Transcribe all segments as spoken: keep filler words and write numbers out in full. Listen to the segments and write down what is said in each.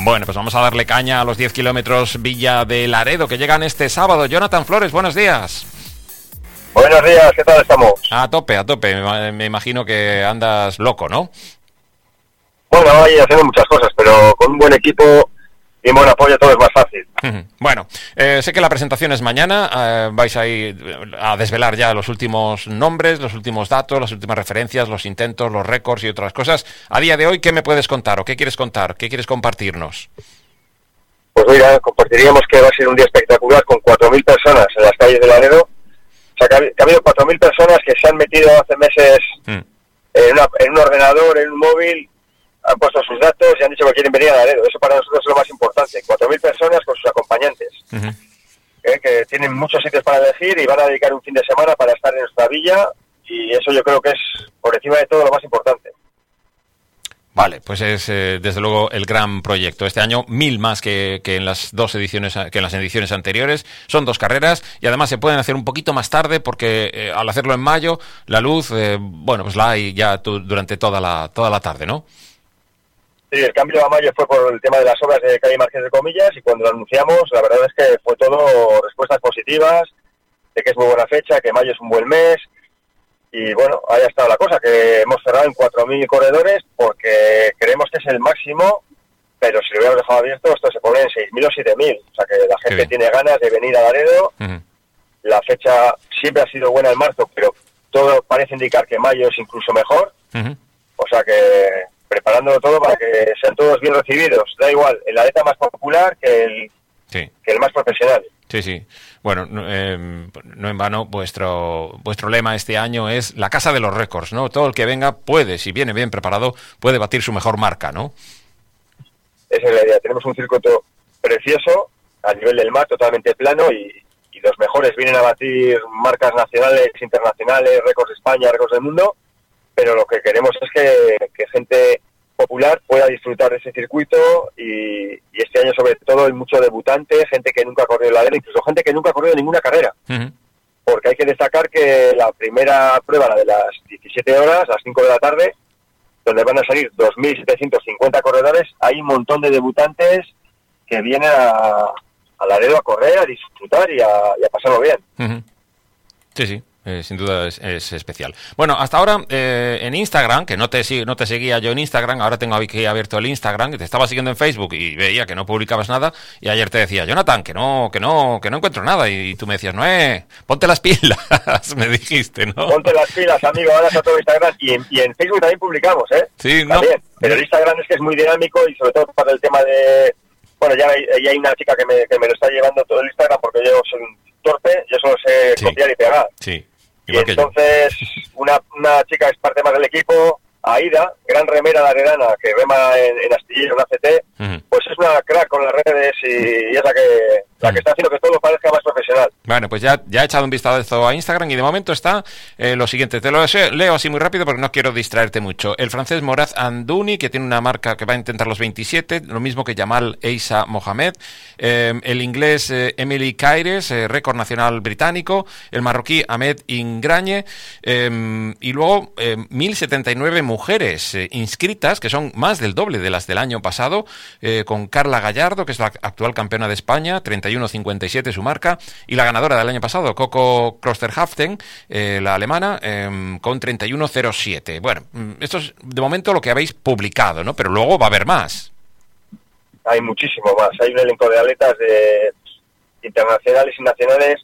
Bueno, pues vamos a darle caña a los diez kilómetros Villa de Laredo, que llegan este sábado. Jonathan Flores, buenos días. Buenos días, ¿qué tal estamos? A tope, a tope. Me, me imagino que andas loco, ¿no? Bueno, ahí haciendo muchas cosas, pero con un buen equipo y buen apoyo todo es más fácil. Bueno, eh, sé que la presentación es mañana, eh, vais a ir a desvelar ya los últimos nombres, los últimos datos, las últimas referencias, los intentos, los récords y otras cosas. A día de hoy, ¿qué me puedes contar o qué quieres contar? ¿Qué quieres compartirnos? Pues mira, compartiríamos que va a ser un día espectacular con cuatro mil personas en las calles de Laredo. O sea, que ha, que ha habido cuatro mil personas que se han metido hace meses mm. en, una, en un ordenador, en un móvil, han puesto sus datos y han dicho que quieren venir a Laredo. Eso para nosotros es lo más importante. cuatro mil personas con sus acompañantes, uh-huh. ¿eh? Que tienen muchos sitios para elegir y van a dedicar un fin de semana para estar en nuestra villa, y eso yo creo que es, por encima de todo, lo más importante. Vale, pues es eh, desde luego el gran proyecto. Este año mil más que, que en las dos ediciones, que en las ediciones anteriores. Son dos carreras y además se pueden hacer un poquito más tarde porque eh, al hacerlo en mayo la luz, eh, bueno, pues la hay ya tu, durante toda la toda la tarde, ¿no? Sí, el cambio a mayo fue por el tema de las obras de calle Marqués de Comillas, y cuando lo anunciamos, la verdad es que fue todo respuestas positivas, de que es muy buena fecha, que mayo es un buen mes, y bueno, ahí ha estado la cosa, que hemos cerrado en cuatro mil corredores porque creemos que es el máximo, pero si lo hubiéramos dejado abierto, esto se pone en seis mil o siete mil, o sea que la gente tiene ganas de venir a Laredo. Uh-huh. La fecha siempre ha sido buena en marzo, pero todo parece indicar que mayo es incluso mejor, uh-huh. O sea que preparándolo todo para que sean todos bien recibidos. Da igual, el atleta más popular que el, sí. que el más profesional. Sí, sí. Bueno, eh, no en vano, vuestro vuestro lema este año es la casa de los récords, ¿no? Todo el que venga puede, si viene bien preparado, puede batir su mejor marca, ¿no? Esa es la idea. Tenemos un circuito precioso, a nivel del mar, totalmente plano, y, y los mejores vienen a batir marcas nacionales, internacionales, récords de España, récords del mundo, pero lo que queremos es que, que gente popular pueda disfrutar de ese circuito, y, y este año sobre todo hay mucho debutante, gente que nunca ha corrido la Laredo, incluso gente que nunca ha corrido ninguna carrera, uh-huh. Porque hay que destacar que la primera prueba, la de las diecisiete horas, las cinco de la tarde, donde van a salir dos mil setecientos cincuenta corredores, hay un montón de debutantes que vienen a, a Laredo a correr, a disfrutar y a, y a pasarlo bien. Uh-huh. Sí, sí. Eh, sin duda es, es especial. Bueno, hasta ahora eh, en Instagram, que no te no te seguía yo en Instagram, ahora tengo aquí abierto el Instagram, que te estaba siguiendo en Facebook y veía que no publicabas nada, y ayer te decía, Jonathan, que no, que no, que no encuentro nada, y tú me decías, no, eh, ponte las pilas, me dijiste, ¿no? Ponte las pilas, amigo, ahora está todo Instagram, y en, y en Facebook también publicamos, ¿eh? Sí, también. No. Pero el Instagram es que es muy dinámico, y sobre todo para el tema de, bueno, ya hay, ya hay una chica que me, que me lo está llevando todo el Instagram, porque yo soy un torpe, yo solo sé sí. copiar y pegar. Sí. Y entonces una, una chica es parte más del equipo, Aida, gran remera laredana, que rema en, en Astillero, en A C T, uh-huh. Pues es una crack con las redes, y, y es la que, la que está haciendo que todo parezca más profesional. Bueno, pues ya, ya he echado un vistazo a Instagram, y de momento está eh, lo siguiente. Te lo leo así muy rápido porque no quiero distraerte mucho. El francés Morad Andouni, que tiene una marca que va a intentar los veintisiete, lo mismo que Jamal Eisa Mohamed. Eh, el inglés eh, Emily Caires, eh, récord nacional británico. El marroquí Ahmed Ingrañe. Eh, y luego eh, mil setenta y nueve mujeres eh, inscritas, que son más del doble de las del año pasado, eh, con Carla Gallardo, que es la actual campeona de España, treinta y uno cincuenta y siete su marca, y la ganadora del año pasado, Coco Klosterhaften, eh, la alemana, eh, con treinta y uno cero siete. Bueno, esto es de momento lo que habéis publicado, ¿no? Pero luego va a haber más. Hay muchísimo más. Hay un elenco de atletas de internacionales y nacionales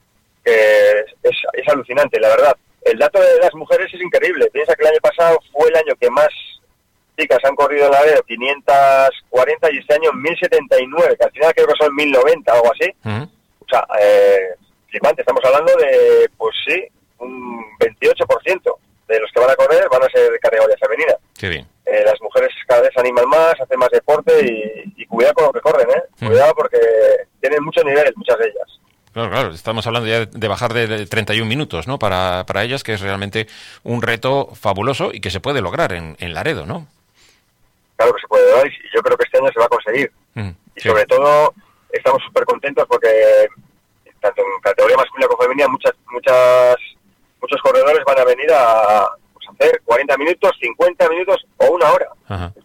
que es, es alucinante, la verdad. El dato de las mujeres es increíble. Piensa que el año pasado fue el año que más chicas han corrido en Laredo, quinientas cuarenta, y este año mil setenta y nueve, que al final creo que son mil noventa o algo así. Uh-huh. O sea, eh, flipante, estamos hablando de, pues sí, un veintiocho por ciento de los que van a correr van a ser de categoría femenina. Qué bien. Eh, las mujeres cada vez se animan más, hacen más deporte, y, y cuidado con lo que corren, ¿eh? Uh-huh. Cuidado porque tienen mucho nivel, muchas de ellas. Claro, claro, estamos hablando ya de bajar de treinta y un minutos, ¿no? Para, para ellas, que es realmente un reto fabuloso y que se puede lograr en, en Laredo, ¿no? Claro que se puede lograr, y yo creo que este año se va a conseguir. Mm, y sí. Sobre todo estamos súper contentos porque tanto en categoría masculina como femenina muchas, muchas, muchos corredores van a venir a pues, hacer cuarenta minutos, cincuenta minutos o una hora. Ajá.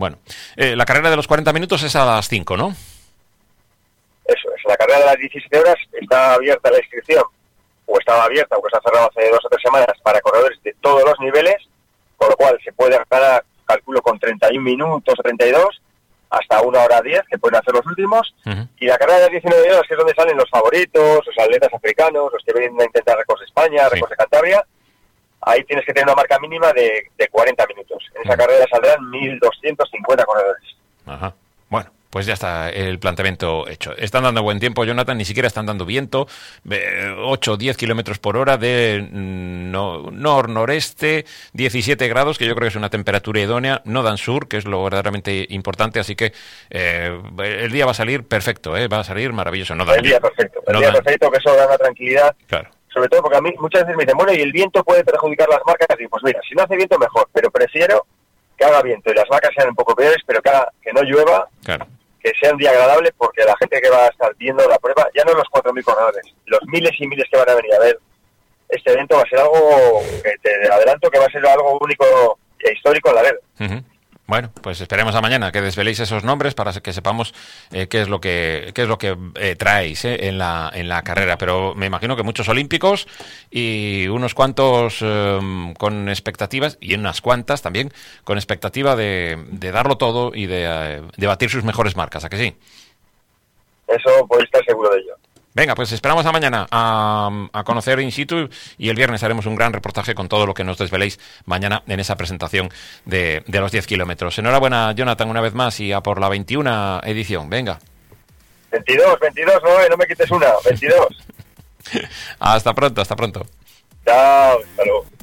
Bueno, eh, la carrera de los cuarenta minutos es a las cinco, ¿no? Eso es, la carrera de las diecisiete horas está abierta la inscripción, o estaba abierta, o está cerrada hace dos o tres semanas para corredores de todos los niveles, con lo cual se puede ganar, calculo, con treinta y un minutos o treinta y dos, hasta una hora diez, que pueden hacer los últimos, uh-huh. Y la carrera de las diecinueve horas, que es donde salen los favoritos, los atletas africanos, los que vienen a intentar récords de España, sí. récords de Cantabria, ahí tienes que tener una marca mínima de, de cuarenta minutos. En esa uh-huh. carrera saldrán mil doscientos cincuenta corredores. Ajá. Bueno, pues ya está el planteamiento hecho. Están dando buen tiempo, Jonathan, ni siquiera están dando viento, ocho o diez kilómetros por hora de no, nor-noreste, diecisiete grados, que yo creo que es una temperatura idónea, no dan sur, que es lo verdaderamente importante, así que eh, el día va a salir perfecto, ¿eh? Va a salir maravilloso. No dan, el día perfecto, el no día dan, perfecto, que eso da una tranquilidad. Claro. Sobre todo porque a mí muchas veces me dicen, bueno, y el viento puede perjudicar las marcas, y pues mira, si no hace viento mejor, pero prefiero que haga viento y las vacas sean un poco peores, pero que, haga, que no llueva, claro. Que sea un día agradable, porque la gente que va a estar viendo la prueba, ya no los cuatro mil corredores, los miles y miles que van a venir a ver este evento va a ser algo, que te adelanto, que va a ser algo único e histórico en la red. Uh-huh. Bueno, pues esperemos a mañana que desveléis esos nombres para que sepamos eh, qué es lo que qué es lo que eh, traéis eh, en la en la carrera. Pero me imagino que muchos olímpicos y unos cuantos eh, con expectativas, y unas cuantas también con expectativa de, de darlo todo y de, eh, de batir sus mejores marcas. ¿A que sí? Eso podéis estar seguro de ello. Venga, pues esperamos a mañana a, a conocer in situ, y el viernes haremos un gran reportaje con todo lo que nos desveléis mañana en esa presentación de, de los diez kilómetros. Enhorabuena, Jonathan, una vez más, y a por la veintiuna edición. Venga. veintidós, veintidós, no, no me quites una, veintidós. Hasta pronto, hasta pronto. Chao, hasta luego.